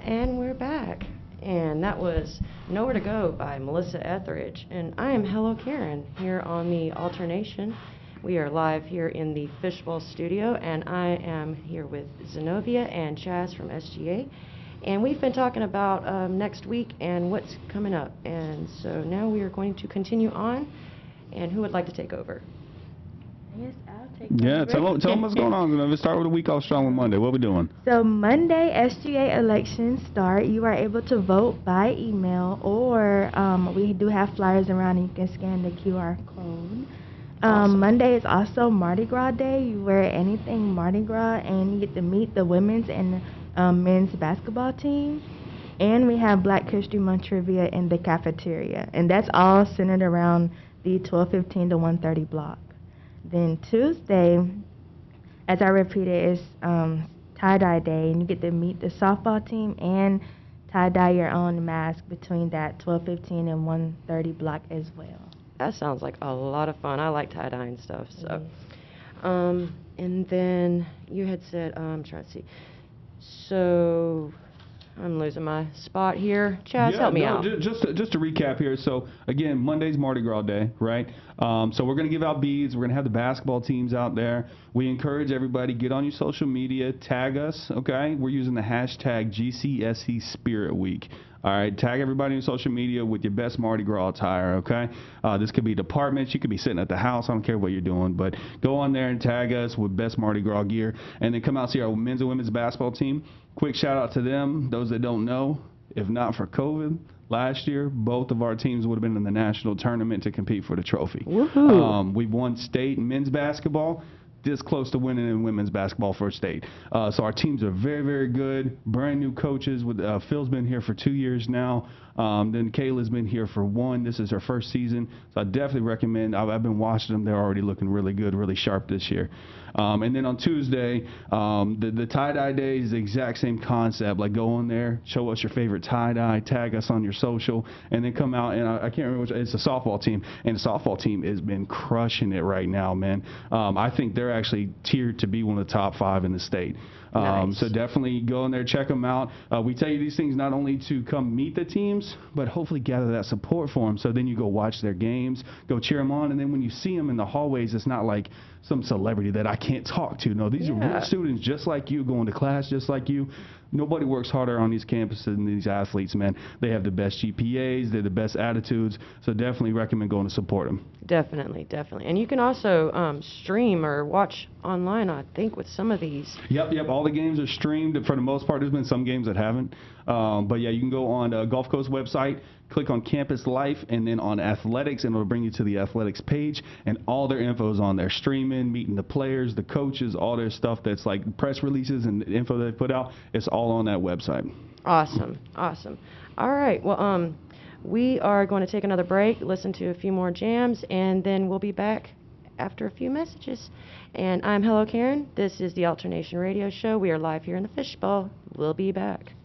And we're back. And that was Nowhere to Go by Melissa Etheridge. And I am Hello Karen here on the Alternation. We are live here in the Fishbowl studio, and I am here with Zenobia and Chaz from SGA. And we've been talking about next week and what's coming up. And so now we are going to continue on. And who would like to take over? Yes, I'll take Yeah, over. tell them what's going on. Let's start with a week off strong with Monday. What we doing? So Monday, SGA elections start. You are able to vote by email, or we do have flyers around and you can scan the QR code. Awesome. Monday is also Mardi Gras Day. You wear anything Mardi Gras, and you get to meet the women's and men's basketball team. And we have Black History Month trivia in the cafeteria, and that's all centered around the 12:15 to 1:30 block. Then Tuesday, as I repeated, is tie-dye day, and you get to meet the softball team and tie-dye your own mask between that 12:15 and 1:30 block as well. That sounds like a lot of fun. I like tie-dye and stuff. So, Yes. and then you had said, I'm trying to see. So, I'm losing my spot here. Chaz, help me out. Just to recap here. So again, Monday's Mardi Gras Day, right? So we're gonna give out beads. We're gonna have the basketball teams out there. We encourage everybody, get on your social media, tag us. Okay, we're using the hashtag GCSE Spirit Week. All right, tag everybody on social media with your best Mardi Gras attire, okay? This could be departments. You could be sitting at the house. I don't care what you're doing, but go on there and tag us with best Mardi Gras gear, and then come out and see our men's and women's basketball team. Quick shout out to them. Those that don't know, if not for COVID, last year, both of our teams would have been in the national tournament to compete for the trophy. Woohoo. We've won state men's basketball, this close to winning in women's basketball for state. So our teams are very, very good. Brand new coaches. With Phil's been here for 2 years now. Then Kayla's been here for 1. This is her first season. So I definitely recommend. I've been watching them. They're already looking really good, really sharp this year. And then on Tuesday, the tie-dye day is the exact same concept. Like, go on there, show us your favorite tie-dye, tag us on your social, and then come out. And I can't remember which. It's a softball team, and the softball team has been crushing it right now, man. I think they're actually tiered to be one of the top 5 in the state. Nice. So definitely go in there, check them out. We tell you these things not only to come meet the teams, but hopefully gather that support for them. So then you go watch their games, go cheer them on, and then when you see them in the hallways, it's not like some celebrity that I can't talk to. No, these are real students just like you, going to class just like you. Nobody works harder on these campuses than these athletes, man. They have the best GPAs, they're the best attitudes, so definitely recommend going to support them. Definitely. And you can also stream or watch online, I think, with some of these. Yep. All the games are streamed. For the most part, there's been some games that haven't. But yeah, you can go on Gulf Coast website, click on Campus Life, and then on Athletics, and it'll bring you to the Athletics page, and all their info is on there. Streaming, meeting the players, the coaches, all their stuff that's like press releases and the info they put out. It's all on that website. Awesome. All right. Well, we are going to take another break, listen to a few more jams, and then we'll be back after a few messages. And I'm Hello Karen. This is the Alternation Radio Show. We are live here in the Fishbowl. We'll be back.